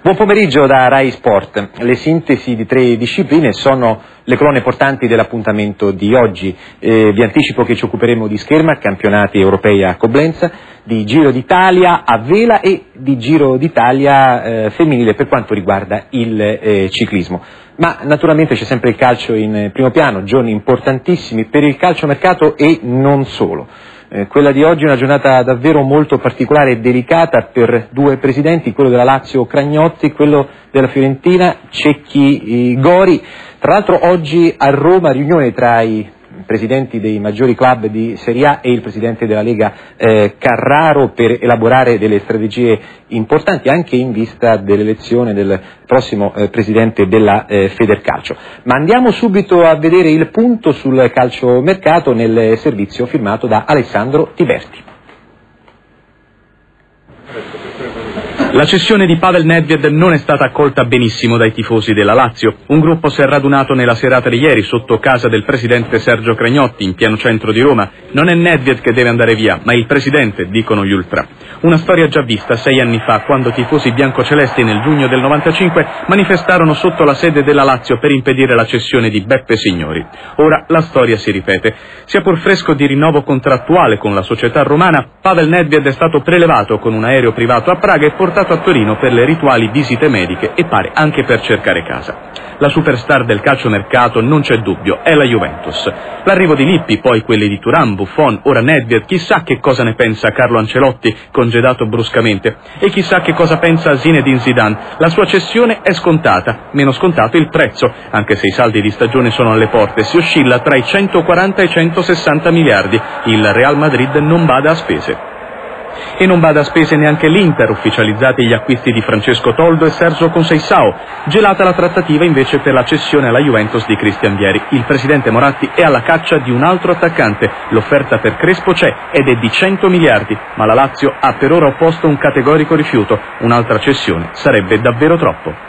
Buon pomeriggio da Rai Sport. Le sintesi di 3 discipline sono le colonne portanti dell'appuntamento di oggi. Vi anticipo che ci occuperemo di scherma, campionati europei a Coblenza, di Giro d'Italia a vela e di Giro d'Italia femminile per quanto riguarda il ciclismo. Ma naturalmente c'è sempre il calcio in primo piano, giorni importantissimi per il calciomercato e non solo. Quella di oggi è una giornata davvero molto particolare e delicata per due presidenti, quello della Lazio Cragnotti, quello della Fiorentina Cecchi Gori. Tra l'altro oggi a Roma riunione tra i presidenti dei maggiori club di Serie A e il presidente della Lega Carraro per elaborare delle strategie importanti anche in vista dell'elezione del prossimo presidente della Federcalcio. Ma andiamo subito a vedere il punto sul calciomercato nel servizio firmato da Alessandro Tiberti. La cessione di Pavel Nedved non è stata accolta benissimo dai tifosi della Lazio. Un gruppo si è radunato nella serata di ieri sotto casa del presidente Sergio Cragnotti, in pieno centro di Roma. Non è Nedved che deve andare via, ma il presidente, dicono gli ultra. Una storia già vista 6 anni fa, quando tifosi biancocelesti nel giugno del 95 manifestarono sotto la sede della Lazio per impedire la cessione di Beppe Signori. Ora la storia si ripete. Sia pur fresco di rinnovo contrattuale con la società romana, Pavel Nedved è stato prelevato con un aereo privato a Praga e portato a Torino per le rituali visite mediche e pare anche per cercare casa. La superstar del calciomercato, non c'è dubbio, è la Juventus. L'arrivo di Lippi, poi quelli di Thuram, Buffon, ora Nedved, chissà che cosa ne pensa Carlo Ancelotti, congedato bruscamente, e chissà che cosa pensa Zinedine Zidane. La sua cessione è scontata, meno scontato il prezzo, anche se i saldi di stagione sono alle porte, si oscilla tra i 140 e i 160 miliardi. Il Real Madrid non bada a spese. E non bada a spese neanche l'Inter, ufficializzati gli acquisti di Francesco Toldo e Sergio Conceição. Gelata la trattativa invece per la cessione alla Juventus di Christian Vieri. Il presidente Moratti è alla caccia di un altro attaccante. L'offerta per Crespo c'è ed è di 100 miliardi, ma la Lazio ha per ora opposto un categorico rifiuto. Un'altra cessione sarebbe davvero troppo.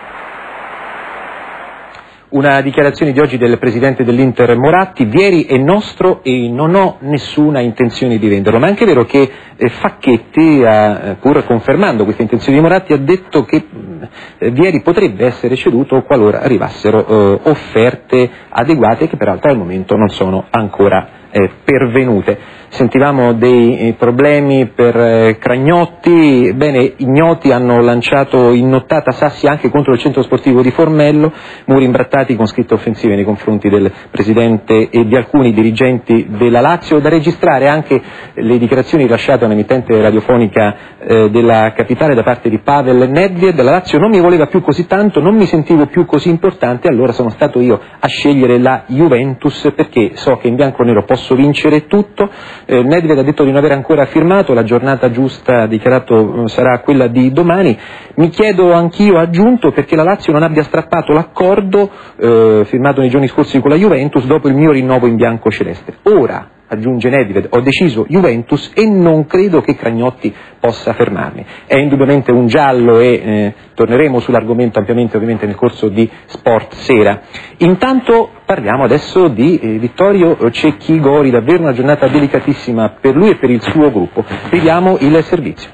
Una dichiarazione di oggi del presidente dell'Inter Moratti: Vieri è nostro e non ho nessuna intenzione di venderlo. Ma è anche vero che Facchetti, pur confermando questa intenzione di Moratti, ha detto che Vieri potrebbe essere ceduto qualora arrivassero offerte adeguate, che peraltro al momento non sono ancora pervenute. Sentivamo dei problemi per Cragnotti. Bene, ignoti hanno lanciato in nottata sassi anche contro il centro sportivo di Formello, muri imbrattati con scritte offensive nei confronti del presidente e di alcuni dirigenti della Lazio. Da registrare anche le dichiarazioni rilasciate a un'emittente radiofonica della capitale da parte di Pavel Nedved. La Lazio non mi voleva più così tanto, non mi sentivo più così importante, allora sono stato io a scegliere la Juventus perché so che in bianco-nero posso vincere tutto. Nedved ha detto di non aver ancora firmato, la giornata giusta, ha dichiarato, sarà quella di domani. Mi chiedo anch'io, ha aggiunto, perché la Lazio non abbia strappato l'accordo firmato nei giorni scorsi con la Juventus dopo il mio rinnovo in bianco celeste. Ora, aggiunge Nedved, ho deciso Juventus e non credo che Cragnotti possa fermarmi. È indubbiamente un giallo e torneremo sull'argomento ampiamente ovviamente nel corso di Sport Sera. Intanto parliamo adesso di Vittorio Cecchi Gori, davvero una giornata delicatissima per lui e per il suo gruppo. Vediamo il servizio.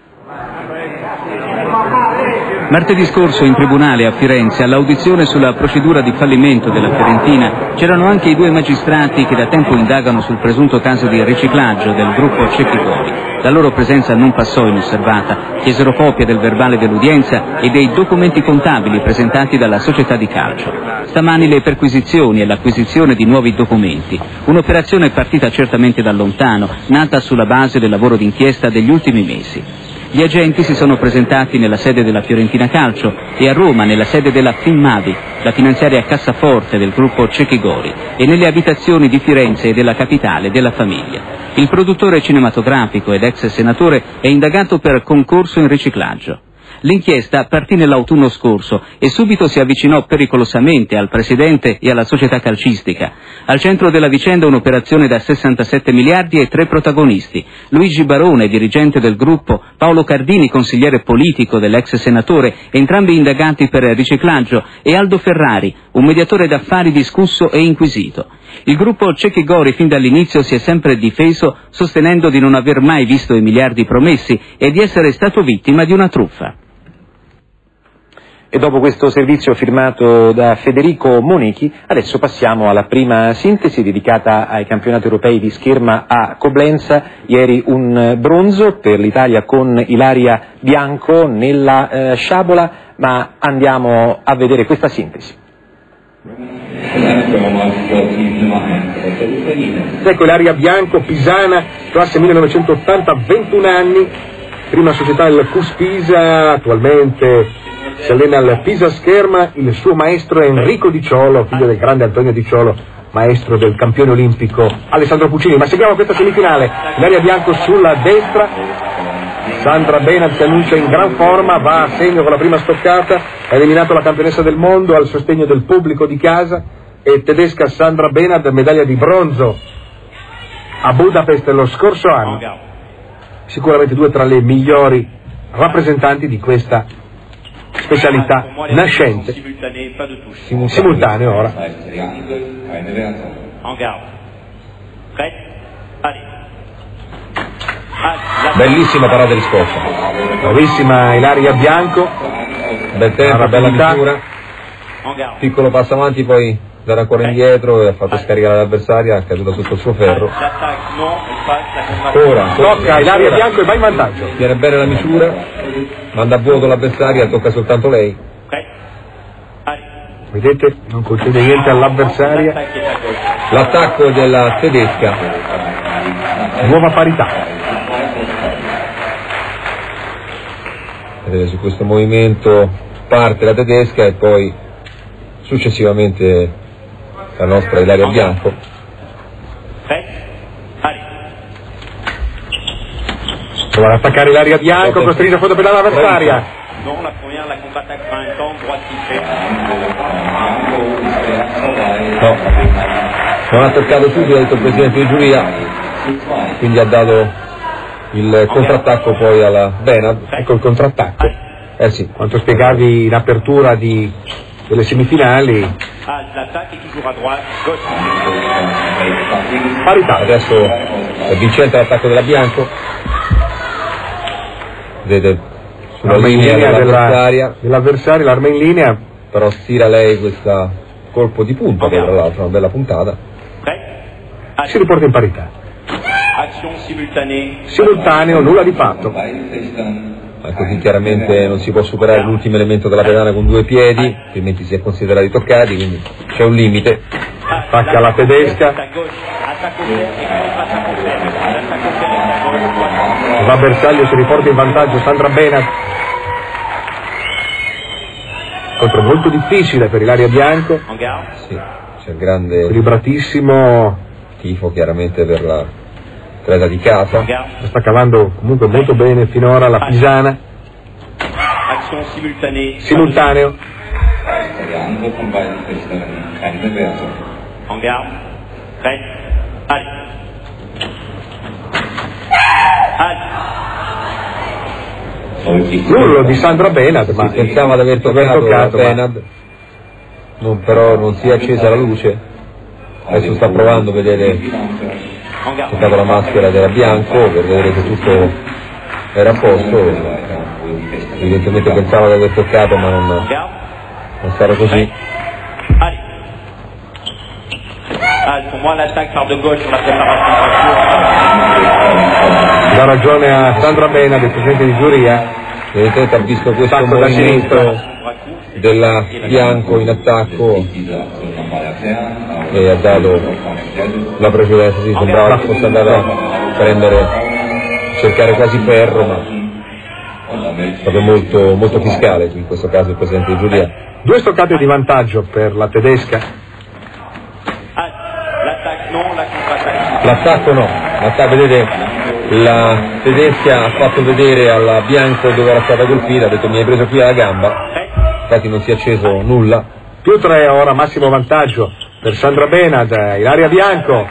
Martedì scorso in tribunale a Firenze, all'audizione sulla procedura di fallimento della Fiorentina, c'erano anche i 2 magistrati che da tempo indagano sul presunto caso di riciclaggio del gruppo Cecchi Gori. La loro presenza non passò inosservata, chiesero copia del verbale dell'udienza e dei documenti contabili presentati dalla società di calcio. Stamani le perquisizioni e l'acquisizione di nuovi documenti. Un'operazione partita certamente da lontano, nata sulla base del lavoro d'inchiesta degli ultimi mesi. Gli agenti si sono presentati nella sede della Fiorentina Calcio e a Roma nella sede della Finmavi, la finanziaria cassaforte del gruppo Cecchi Gori, e nelle abitazioni di Firenze e della capitale della famiglia. Il produttore cinematografico ed ex senatore è indagato per concorso in riciclaggio. L'inchiesta partì nell'autunno scorso e subito si avvicinò pericolosamente al presidente e alla società calcistica. Al centro della vicenda un'operazione da 67 miliardi e 3 protagonisti: Luigi Barone, dirigente del gruppo, Paolo Cardini, consigliere politico dell'ex senatore, entrambi indagati per riciclaggio, e Aldo Ferrari, un mediatore d'affari discusso e inquisito. Il gruppo Cecchi Gori fin dall'inizio si è sempre difeso sostenendo di non aver mai visto i miliardi promessi e di essere stato vittima di una truffa. E dopo questo servizio firmato da Federico Monichi, adesso passiamo alla prima sintesi dedicata ai campionati europei di scherma a Coblenza. Ieri un bronzo per l'Italia con Ilaria Bianco nella sciabola, ma andiamo a vedere questa sintesi. Ecco Ilaria Bianco, pisana, classe 1980, 21 anni, prima società del CUS Pisa, attualmente si allena al Pisa Scherma. Il suo maestro è Enrico Di Ciolo, figlio del grande Antonio Di Ciolo, maestro del campione olimpico Alessandro Puccini. Ma seguiamo questa semifinale. Ilaria Bianco sulla destra, Sandra Benat si annuncia in gran forma, va a segno con la prima stoccata, ha eliminato la campionessa del mondo al sostegno del pubblico di casa, e tedesca Sandra Benat, medaglia di bronzo a Budapest lo scorso anno. Sicuramente due tra le migliori rappresentanti di questa specialità nascente. Simultaneo ora. Bellissima parata di scorsa. Bravissima Ilaria Bianco. Bel tempo, bella misura. Piccolo passo avanti, poi dare ancora indietro e ha fatto scaricare l'avversaria, è caduta sotto il suo ferro. Ora tocca Ilaria Bianco e va in vantaggio. Tiene bene la misura, manda a vuoto l'avversaria, tocca soltanto lei. Vedete, non concede niente all'avversaria. L'attacco della tedesca. Nuova parità. Vedete, su questo movimento parte la tedesca e poi successivamente la nostra Ilaria Bianco. Prova ad attaccare Ilaria Bianco, costringe a fondo per l'avversaria. No, non ha toccato subito, ha detto il presidente di giuria, quindi ha dato il contrattacco poi alla Benad. Ecco il contrattacco. Sì. Quanto spiegavi in apertura delle semifinali. Parità. Adesso è vincente l'attacco della Bianco. Vedete sulla linea dell'avversario, l'arma in linea, però stira lei questo colpo di punta, che tra l'altro è una bella puntata. Si riporta in parità. Simultaneo, nulla di fatto. Così chiaramente non si può superare l'ultimo elemento della pedana con due piedi, altrimenti si è considerati toccati, quindi c'è un limite. Attacca la tedesca. L'avversario si riporta in vantaggio, Sandra Benat. Scontro molto difficile per Ilaria Bianco. Sì, c'è un grande equilibratissimo tifo chiaramente per la atleta di casa. Sta cavando comunque molto bene finora la pisana. Simultaneo. L'urlo di Sandra Benad, ma pensava di aver toccato Benad, però non si è accesa la luce. Adesso sta provando, vedete, ha toccato la maschera della Bianco per vedere se tutto era a posto. Evidentemente pensava di aver toccato, ma non sarà così. dà ragione a Sandra Benad, il presidente di giuria. Evidentemente ha visto questo movimento della Bianco in attacco e ha dato la precedenza. Sì, sembrava che fosse andata a cercare quasi ferro, ma è stato molto fiscale in questo caso il presidente di giuria. 2 stoccate di vantaggio per la tedesca. L'attacco no, vedete, la tedesca ha fatto vedere alla Bianco dove era stata colpita, ha detto mi hai preso qui alla gamba, infatti non si è acceso nulla. +3 ora, massimo vantaggio per Sandra Benad, Ilaria Bianco.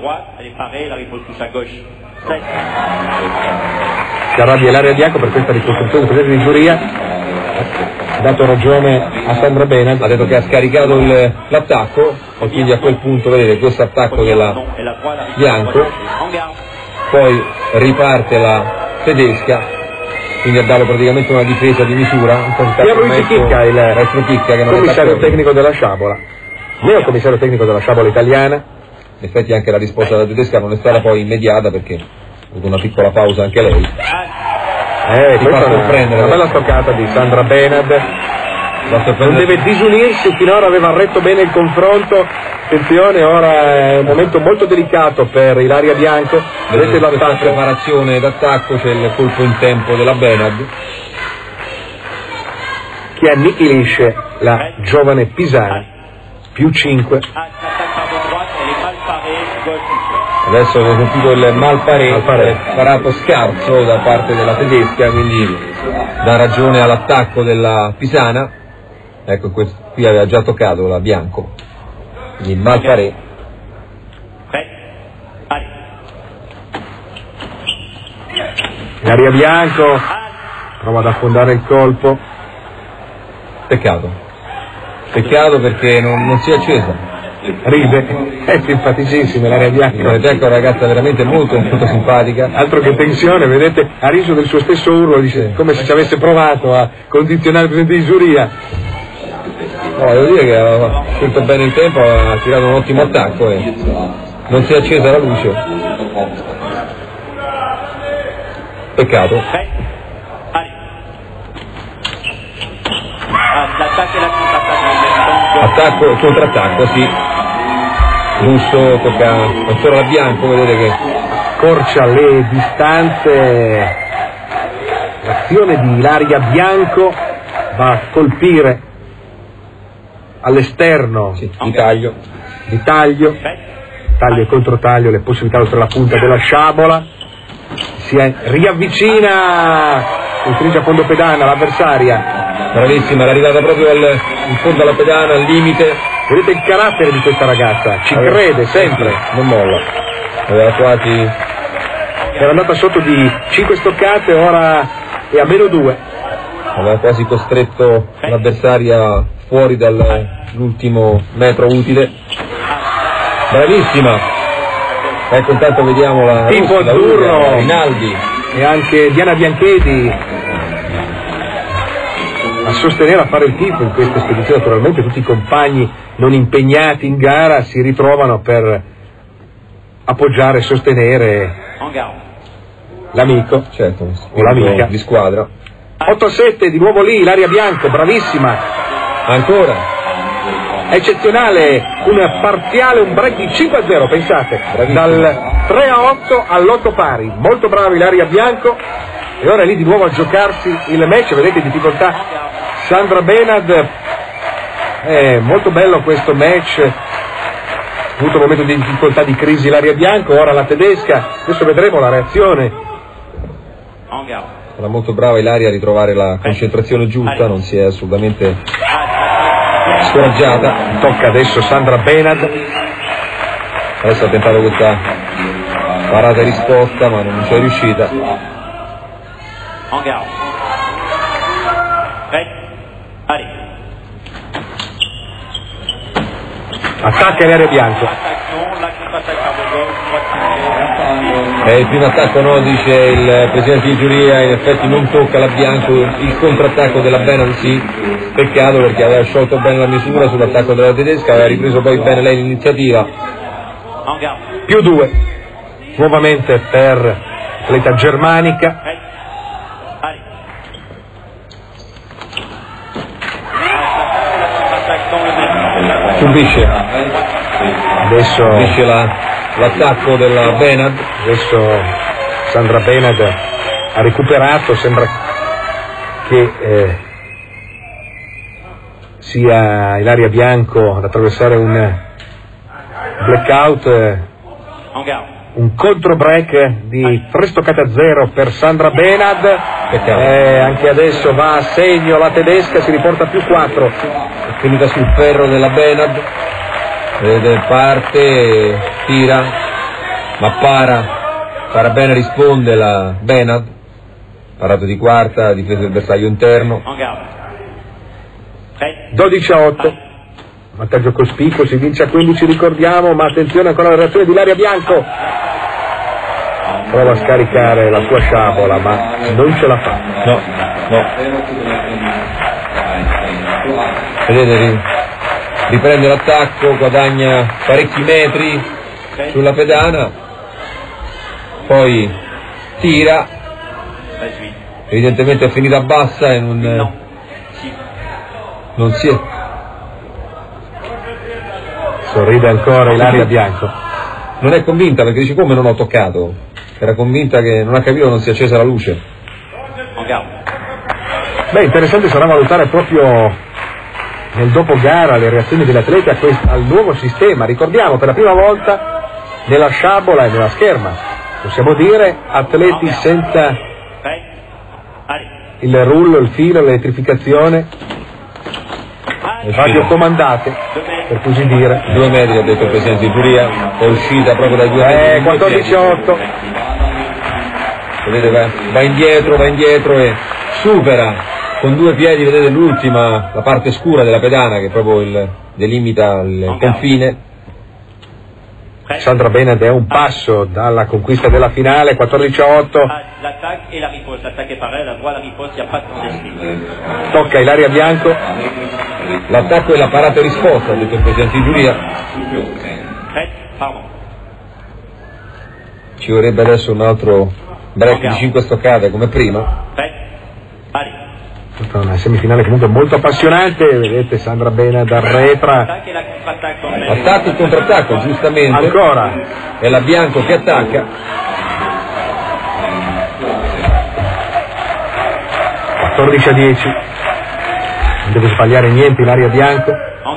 Si arrabbia Ilaria Bianco per questa ricostruzione del presidente di giuria. Ha dato ragione a Sandra Benad, ha detto che ha scaricato l'attacco e quindi a quel punto vedete questo attacco della Bianco, poi riparte la tedesca quindi a darlo praticamente una difesa di misura. Pierluigi Chicca, il maestro Chicca, che non commissario tecnico della Sciabola, neo commissario tecnico della Sciabola italiana. In effetti anche la risposta della tedesca non è stata poi immediata, perché ha avuto una piccola pausa anche lei. Questa è una bella stoccata di Sandra Benad. Non deve disunirsi, finora aveva retto bene il confronto. Attenzione, ora è un momento molto delicato per Ilaria Bianco. Vedete la preparazione d'attacco, c'è il colpo in tempo della Benad che annichilisce la giovane Pisana. Più 5. Adesso ho sentito il malparé parato scarso da parte della tedesca, quindi dà ragione all'attacco della Pisana. Ecco, qui aveva già toccato la Bianco, quindi il malparé. Ilaria Bianco prova ad affondare il colpo. Peccato perché non si è accesa. Ride, è simpaticissima Ilaria Bianco. Ecco, una ragazza veramente molto simpatica. Altro che tensione, vedete, ha riso del suo stesso urlo, dice, come se ci avesse provato a condizionare il presidente di giuria. No, devo dire che ha scelto bene il tempo, ha tirato un ottimo attacco e non si è accesa la luce. Peccato. Attacco e contrattacco, sì. Russo tocca ancora la Bianco, vedete che scorcia le distanze. L'azione di Ilaria Bianco va a colpire all'esterno di taglio e controtaglio, le possibilità oltre la punta della Sciabola. Si riavvicina, stringe a fondo pedana l'avversaria. Bravissima, era arrivata proprio in fondo alla pedana, al limite. Vedete il carattere di questa ragazza, ci crede sempre, non molla. Aveva quasi, era andata sotto di 5 stoccate, ora è a -2. Aveva quasi costretto l'avversaria fuori dall'ultimo metro utile. Bravissima. Ecco, intanto vediamo la tipo azzurro, Rinaldi e anche Diana Bianchetti a sostenere, a fare il tifo in questa spedizione. Naturalmente tutti i compagni non impegnati in gara si ritrovano per appoggiare e sostenere l'amico, certo, o l'amica di squadra. 8-7, di nuovo lì Ilaria Bianco, bravissima, ancora eccezionale, un parziale, un break di 5-0, pensate, bravissima. Dal 3-8 all'8 pari, molto brava Ilaria Bianco. E ora è lì di nuovo a giocarsi il match, vedete difficoltà Sandra Benad. È molto bello questo match, ha avuto un momento di difficoltà, di crisi Ilaria Bianco, ora la tedesca, adesso vedremo la reazione. Era molto brava Ilaria a ritrovare la concentrazione giusta, non si è assolutamente scoraggiata. Tocca adesso Sandra Benad. Adesso ha tentato questa parata e risposta, ma non ci è riuscita. Attacca Ilaria Bianco. È il primo attacco, no, dice il presidente di giuria, in effetti non tocca la Bianco, il contrattacco della Benad sì, peccato perché aveva sciolto bene la misura sull'attacco della tedesca, aveva ripreso poi bene lei l'iniziativa. +2 nuovamente per l'atleta germanica. Subisce adesso l'attacco della Benad. Adesso Sandra Benad ha recuperato, sembra che sia Ilaria Bianco ad attraversare un blackout, un contro break di 3 stoccate a 0 per Sandra Benad. Anche adesso va a segno la tedesca, si riporta +4. È finita sul ferro della Benad, parte, tira, ma para bene, risponde la Benad, parato di quarta, difesa del bersaglio interno. 12-8, vantaggio cospicuo, si vince a 15, ricordiamo, ma attenzione ancora alla reazione di Ilaria Bianco. prova a scaricare la sua sciabola, ma non ce la fa. No. Vedete, riprende l'attacco, guadagna parecchi metri sulla pedana, poi tira, evidentemente è finita bassa e non si è. Sorride ancora Ilaria Bianco. Non è convinta perché dice: come non ho toccato? Era convinta che non ha capito che non si è accesa la luce. Beh, interessante sarà valutare proprio nel dopo gara le reazioni degli atleti al nuovo sistema. Ricordiamo, per la prima volta nella sciabola e nella scherma, possiamo dire, atleti senza il rullo, il filo, l'elettrificazione, radiocomandate, per così dire. 2 metri, ha detto il presidente di giuria, è uscita proprio dai 2 metri. 14-8. Vedete, va indietro e supera con 2 piedi, vedete l'ultima, la parte scura della pedana che proprio delimita il confine. Sandra Benad è un passo dalla conquista della finale, 14-8. Tocca Ilaria Bianco. L'attacco e la parata e risposta, ha detto il presidente di giuria. Ci vorrebbe adesso un altro break di 5 stoccate come prima. Una semifinale comunque molto appassionante, vedete Sandra Benad arretra. Attacco e contrattacco, giustamente. Ancora. È la Bianco che attacca. 14-10. Non deve sbagliare niente Ilaria Bianco.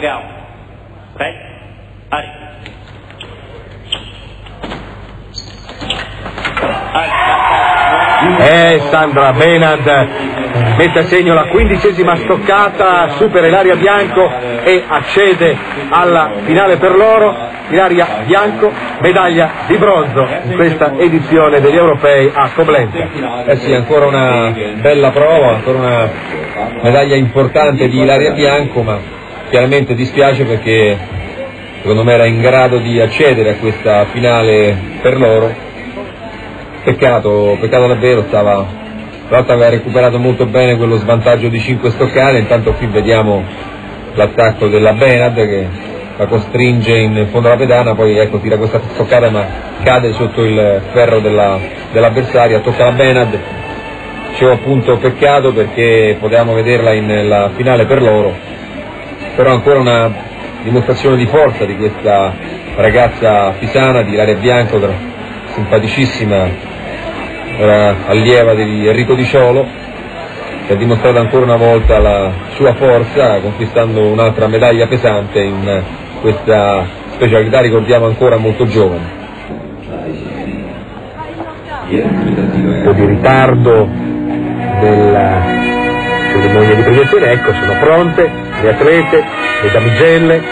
Sandra Benad mette a segno la 15ª stoccata, supera Ilaria Bianco e accede alla finale per l'oro. Ilaria Bianco, medaglia di bronzo in questa edizione degli europei a Coblenza. Sì, ancora una bella prova, ancora una medaglia importante di Ilaria Bianco, ma chiaramente dispiace perché secondo me era in grado di accedere a questa finale per l'oro. Peccato davvero, aveva recuperato molto bene quello svantaggio di 5 stoccate. Intanto qui vediamo l'attacco della Benad che la costringe in fondo alla pedana, poi ecco tira questa stoccata ma cade sotto il ferro dell'avversaria, tocca la Benad. Dicevo appunto peccato perché potevamo vederla nella finale per l'oro, però ancora una dimostrazione di forza di questa ragazza pisana, di Ilaria Bianco, simpaticissima. Era allieva di Enrico Di Ciolo, che ha dimostrato ancora una volta la sua forza, conquistando un'altra medaglia pesante in questa specialità, ricordiamo ancora molto giovane. Un po' di ritardo della cerimonia di premiazione, ecco, sono pronte le atlete, le damigelle.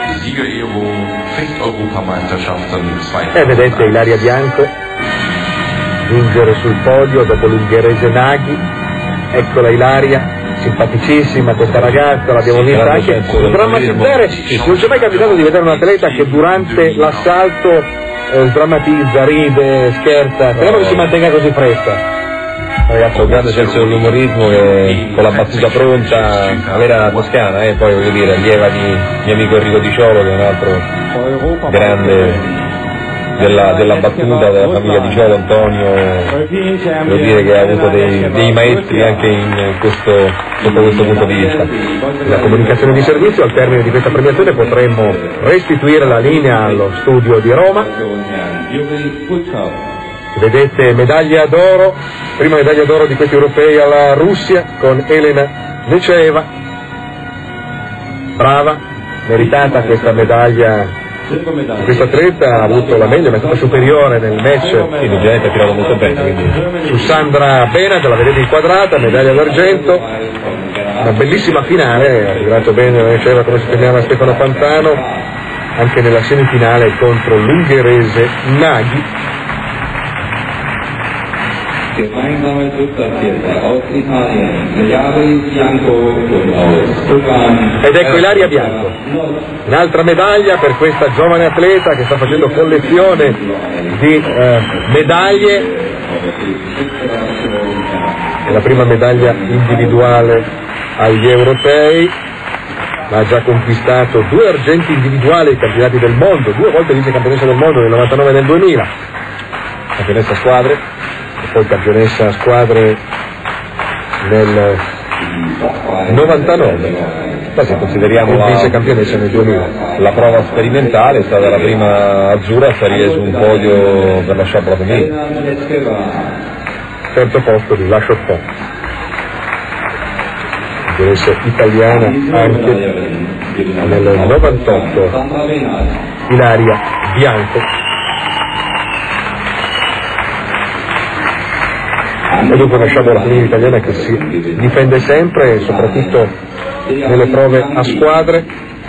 E vedete Ilaria Bianco giungere sul podio dopo l'ungherese Naghi. Eccola Ilaria, simpaticissima questa ragazza, l'abbiamo vista anche drammatizzare. Non ci è mai capitato di vedere un atleta che durante l'assalto sdrammatizza, ride, scherza. Speriamo che si mantenga così fresca. Ragazzi, un grande senso dell'umorismo e con la battuta pronta, la vera toscana, poi voglio dire, allieva di mio amico Enrico Di Ciolo, che è un altro grande della battuta, della famiglia Di Ciolo, Antonio, devo dire che ha avuto dei maestri anche sotto questo punto di vista. La comunicazione di servizio, al termine di questa premiazione potremmo restituire la linea allo studio di Roma. Vedete medaglia d'oro, prima medaglia d'oro di questi europei alla Russia con Elena Neceeva. Brava, meritata questa medaglia. Questa atleta ha avuto la meglio, ma è stata superiore nel match. Sì, l'Ugenete ha tirato molto bene. Quindi. Su Sandra Benad, la vedete inquadrata, medaglia d'argento. Una bellissima finale, ha tirato bene, diceva come si chiamava Stefano Pantano, anche nella semifinale contro l'ungherese Naghi. Ed ecco Ilaria Bianco, un'altra medaglia per questa giovane atleta che sta facendo collezione di medaglie. È la prima medaglia individuale agli europei, ma ha già conquistato 2 argenti individuali ai campionati del mondo, 2 volte vice campionessa del mondo nel 99 e nel 2000, campionessa squadre e poi campionessa squadre nel 99. Beh, se consideriamo vice campionessa nel 2000. La prova sperimentale è stata la prima azzurra a salire su un podio per la sciabola femminile. Terzo posto di Lascio Po, campionessa italiana anche nel 98, Ilaria Bianco. E dunque una sciabola femminile italiana che si difende sempre, soprattutto nelle prove a squadre.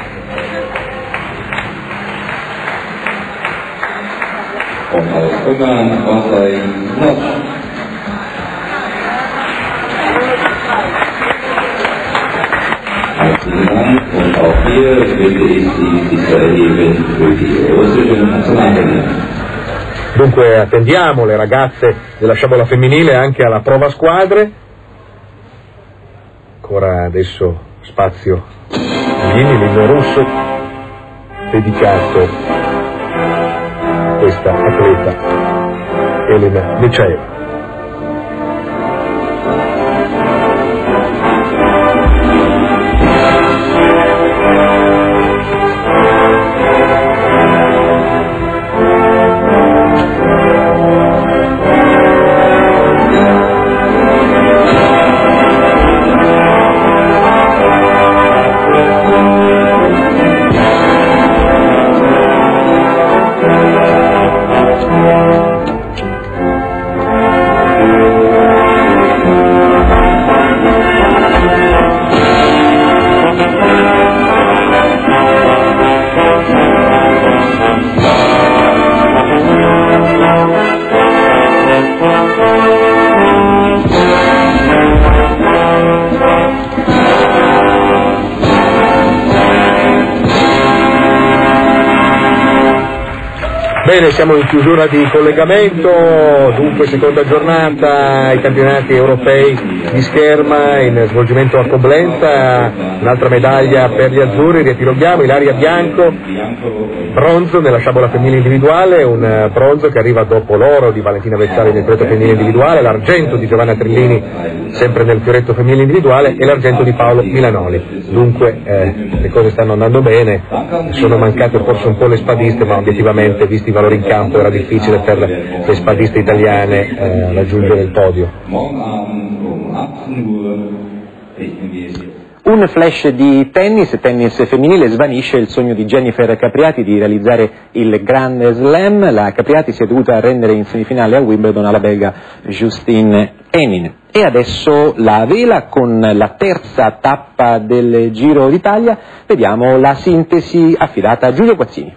Und auch hier bitte ich Sie, sich zu erheben für die russische Nationalhymne. Dunque attendiamo le ragazze della sciabola femminile anche alla prova a squadre. Ancora adesso spazio l'inno russo dedicato a questa atleta Elena Nechaeva. Bene, siamo in chiusura di collegamento, dunque seconda giornata, i campionati europei di scherma in svolgimento a Coblenza, un'altra medaglia per gli azzurri, riepiloghiamo, Ilaria Bianco, bronzo nella sciabola femminile individuale, un bronzo che arriva dopo l'oro di Valentina Vezzali nel fioretto femminile individuale, l'argento di Giovanna Trillini sempre nel fioretto femminile individuale e l'argento di Paolo Milanoli. Dunque le cose stanno andando bene, sono mancate forse un po' le spadiste, ma obiettivamente visti i valori in campo era difficile per le spadiste italiane raggiungere il podio. Un flash di tennis femminile, svanisce il sogno di Jennifer Capriati di realizzare il Grand Slam. La Capriati si è dovuta arrendere in semifinale a Wimbledon alla belga Justine Henin. E adesso la vela con la terza tappa del Giro d'Italia. Vediamo la sintesi affidata a Giulio Guazzini.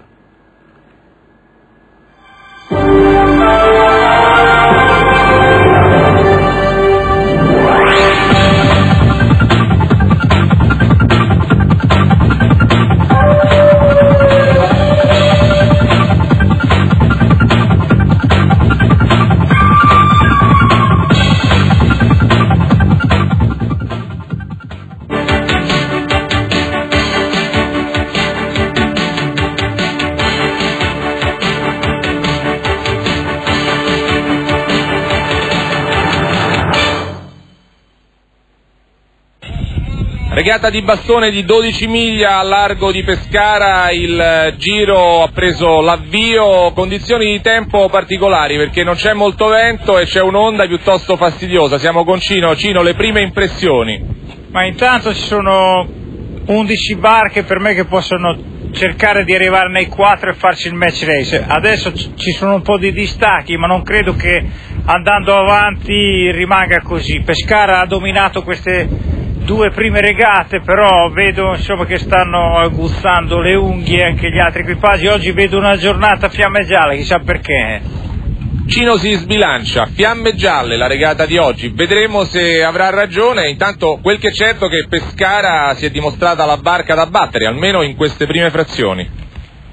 Regata di bastone di 12 miglia al largo di Pescara, il Giro ha preso l'avvio, condizioni di tempo particolari perché non c'è molto vento e c'è un'onda piuttosto fastidiosa. Siamo con Cino. Cino, le prime impressioni? Ma intanto ci sono 11 barche per me che possono cercare di arrivare nei 4 e farci il match race. Adesso ci sono un po' di distacchi, ma non credo che andando avanti rimanga così. Pescara ha dominato queste 2 prime regate, però vedo insomma che stanno aguzzando le unghie anche gli altri equipaggi. Oggi vedo una giornata fiamme gialle, chissà perché. Cino si sbilancia, fiamme gialle la regata di oggi, vedremo se avrà ragione. Intanto quel che è certo è che Pescara si è dimostrata la barca da battere, almeno in queste prime frazioni.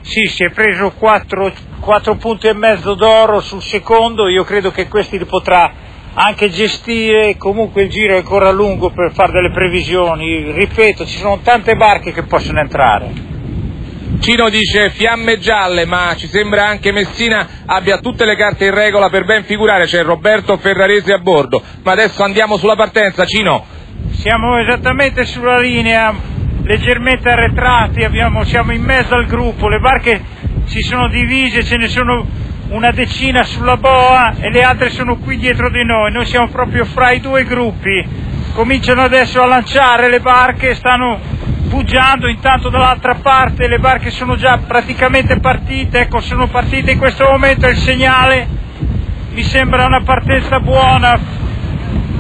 Sì, si è preso 4 punti e mezzo d'oro sul secondo, io credo che questi li potrà anche gestire, comunque il giro è ancora lungo per fare delle previsioni, ripeto, ci sono tante barche che possono entrare. Cino dice fiamme gialle, ma ci sembra anche Messina abbia tutte le carte in regola per ben figurare, c'è Roberto Ferraresi a bordo, ma adesso andiamo sulla partenza, Cino. Siamo esattamente sulla linea, leggermente arretrati, siamo in mezzo al gruppo, le barche si sono divise, ce ne sono una decina sulla boa e le altre sono qui dietro di noi siamo proprio fra i due gruppi, cominciano adesso a lanciare le barche, stanno puggiando, intanto dall'altra parte le barche sono già praticamente partite, ecco sono partite in questo momento, è il segnale, mi sembra una partenza buona,